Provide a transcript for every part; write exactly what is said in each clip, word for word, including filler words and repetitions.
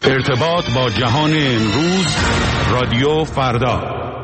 ارتباط با جهان امروز، رادیو فردا.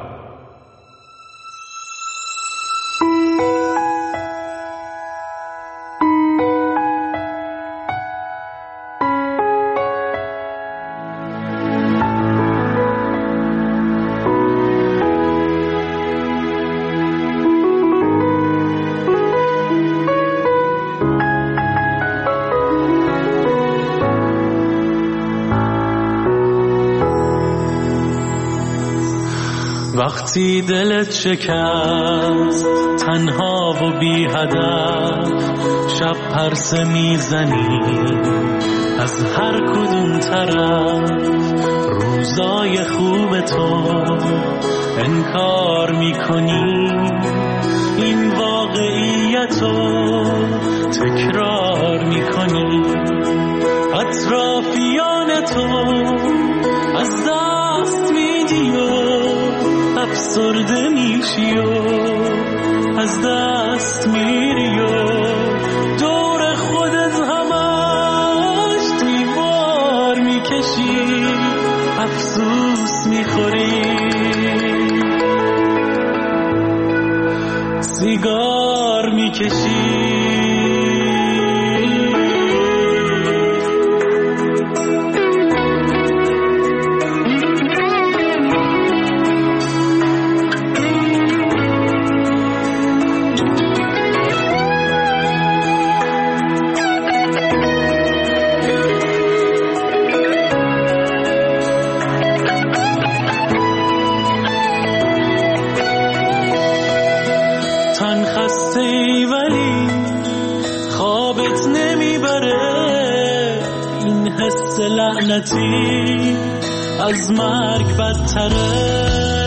وقتی دلت شکست تنها و بی هدف، شب پرسه میزنی از هر کدوم طرف، روزای خوب تو انکار میکنی، این واقعیتو تکرار میکنی، اطرافیان تو از دست میدی و افسرده میشی و از دست میری و دور خودت همش دیوار میکشی، افسوس میخوری، سیگار میکشی. لعنتی از مرگ بدتره،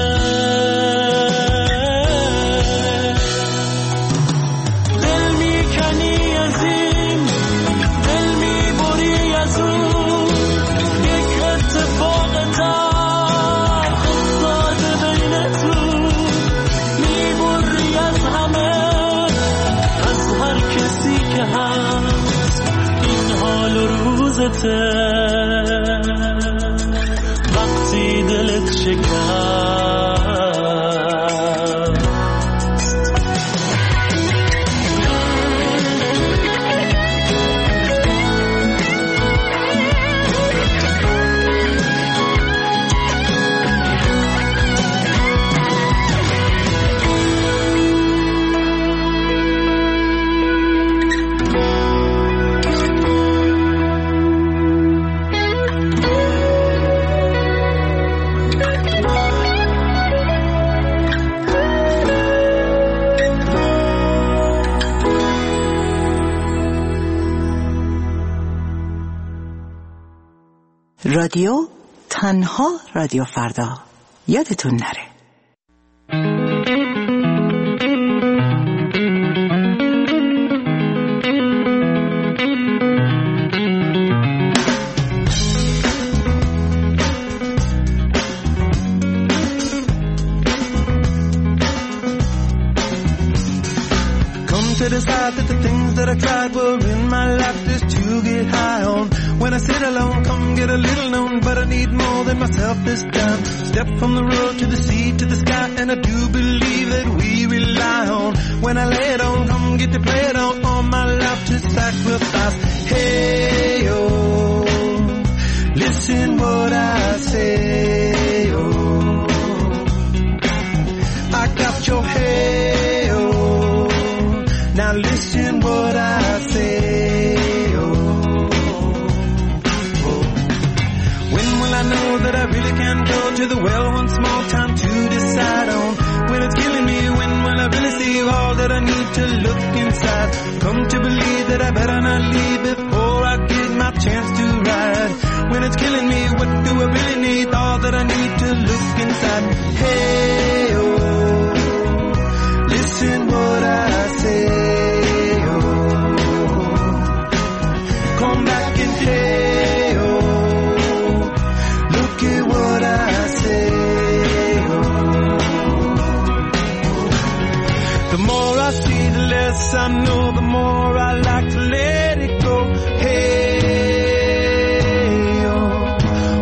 دل میکنی از این، دل میبری از اون، یک اتفاق تلخ افتاده بینتون، میبری از همه، از هر کسی که هست، این حال و روزته. وقتی دلت شکست رادیو تنها رادیو فردا، یادتون نره. Come to decide that the things that I tried were in my life just to get high on. When I sit alone, come get a little known, but I need more than myself this time. Step from the road to the sea to the sky, and I do believe that we rely on. When I lay it on, come get to play it on, all my life to sacrifice. Hey, oh, listen what I say, oh, I got your hey, oh, now listen what I say. I know that I really can go to the well one small time to decide on. When it's killing me, when will I really see all that I need to look inside? Come to believe that I better not leave before I get my chance to ride. When it's killing me, what do I really need? All that I need to look inside. Hey, oh, listen what I say, oh, come back and hey, oh, look at what I say, oh. The more I see, the less I know, the more I like to let it go. Hey, oh,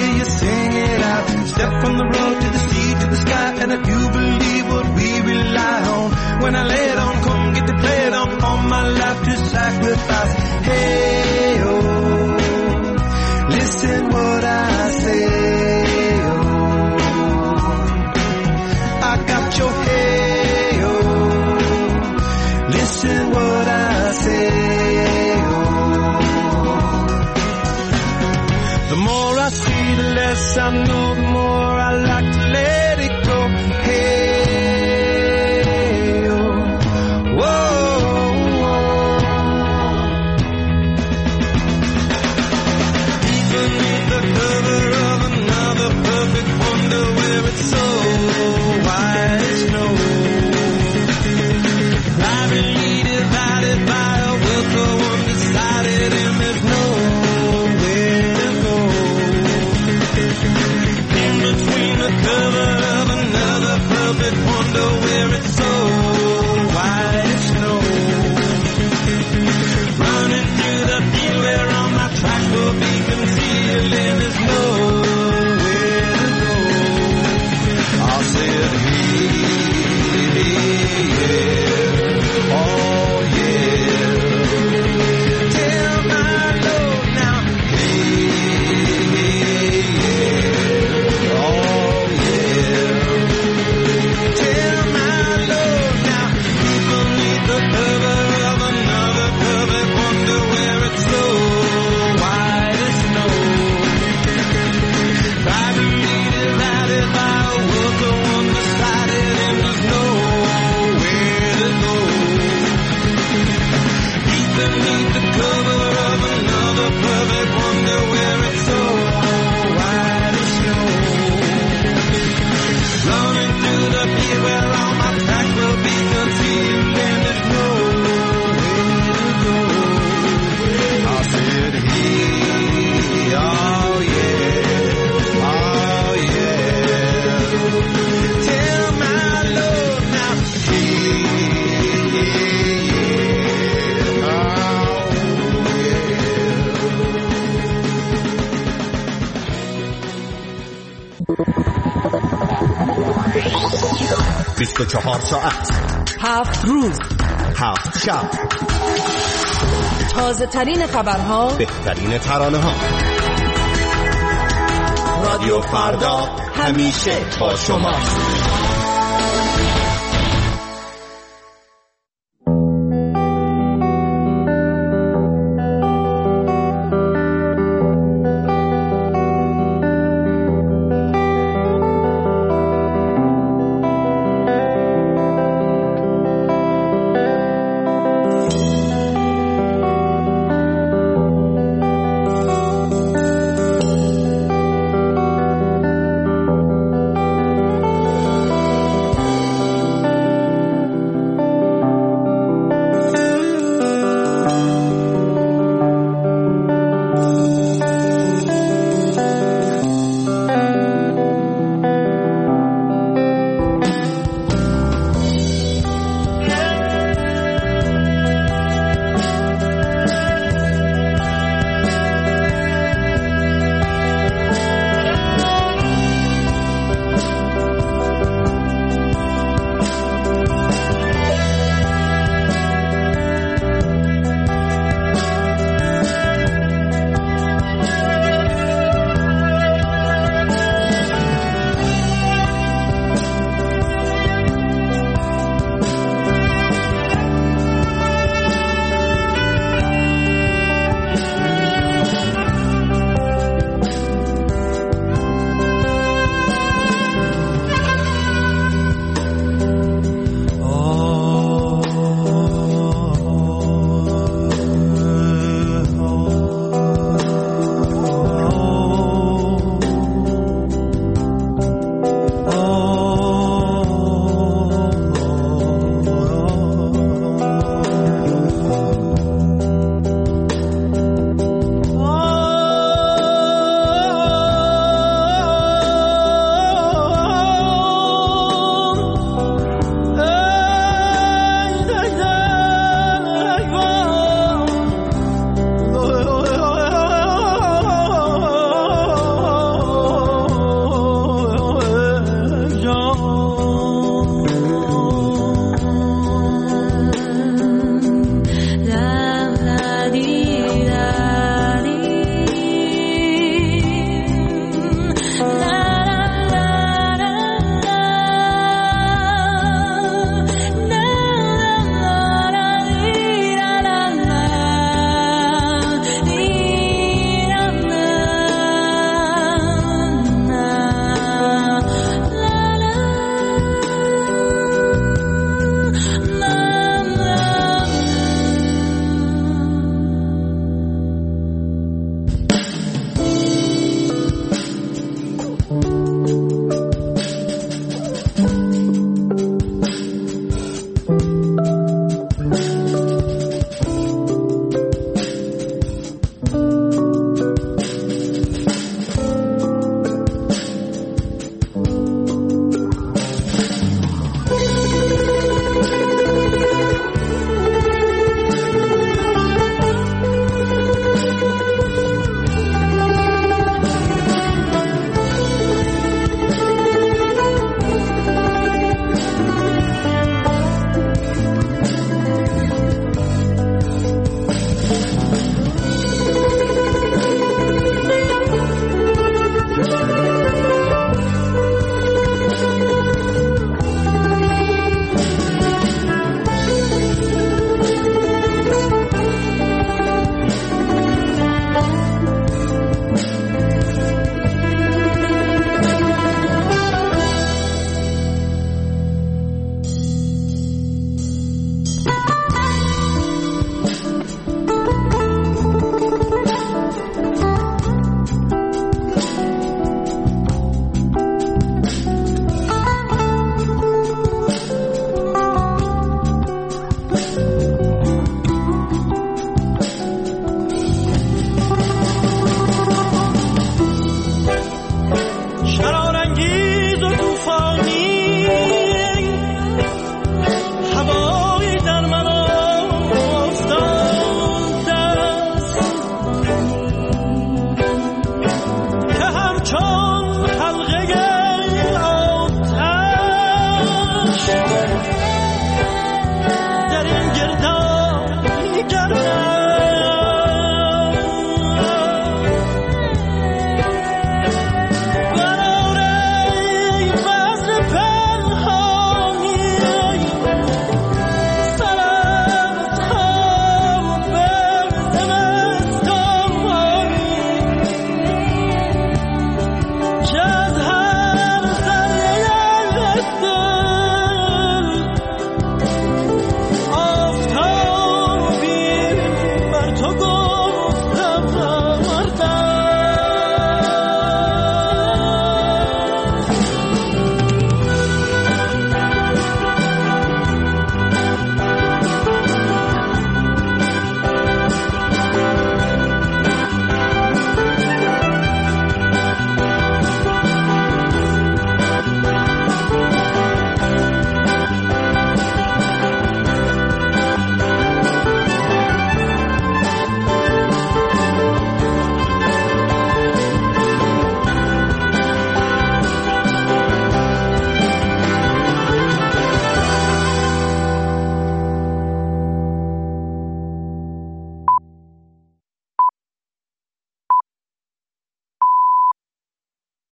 hear you sing it out. Step from the road to the sea to the sky, and if you believe what we rely on, when I lay it on, come get to play it on. All my life to sacrifice. Hey, oh, listen what I say, oh, I got your hey, oh, listen what I say, oh. The more I see, the less I know, the more I like to let it go. Hey, oh, whoa, whoa. Beneath the cover of another perfect wonder where it's so white as snow, privately divided by a will so undecided, and there's nowhere to go. In between the cover of another perfect wonder where it's so white as snow, running through the field where all my tracks will be concealed, and there's nowhere to go. I said, hey, yeah, oh yeah, tell my Lord now, hey, yeah, oh yeah, tell my Lord now, beneath the cover of another perfect wonder where it's so white as snow, privately divided by a world so undecided, and there's nowhere to go. Deep beneath the cover of another perfect wonder where it's so white as snow, running through the field where all my tracks will be concealed, and there's nowhere to go. I said, hey, oh yeah, oh yeah, tell my Lord now, hey, yeah, oh yeah. بیست و چهار ساعت، هفت روز، هفت شب، تازه ترین خبرها، بهترین ترانه ها. رادیو فردا همیشه با شما.